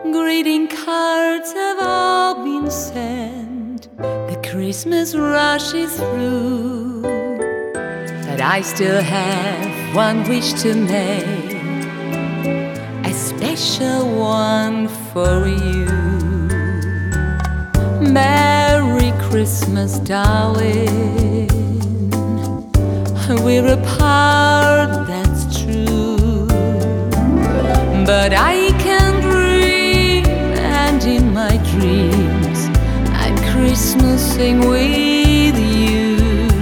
Greeting cards have all been sent, the Christmas rush is through, but I still have one wish to make, a special one for you. Merry Christmas, darling. We're apart, that's true, but I can dream, and in my dreams I'm Christmasing with you.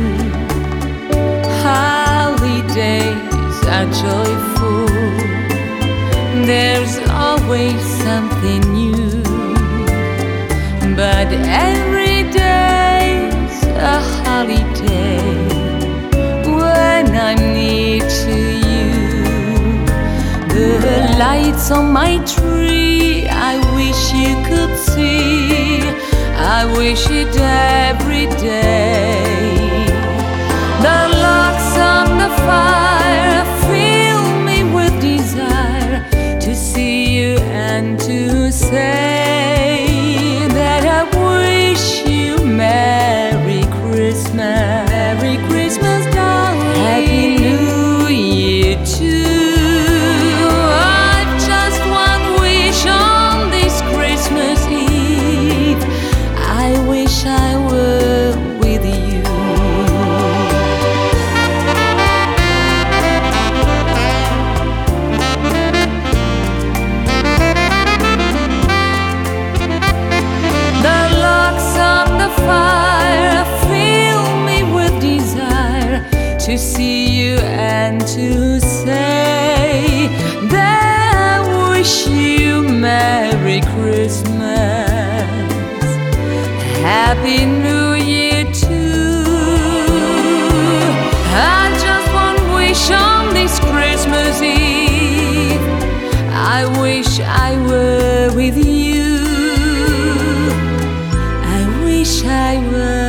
Holidays are joyful, there's always something new, but every day's a holiday when I'm near to you. The lights on my tree, I wish you could see, I wish it every day. The logs on the fire fill me with desire to see you and to say that I wish you Merry Christmas. Merry Christmas, darling. Happy New Year too. I've just one wish on this Christmas Eve, I wish I were with you. The logs on the fire fill me with desire to see you and to say that I wish you Merry Christmas, Happy New Year too. I just one wish on this Christmas Eve, I wish I were with you, I wish I were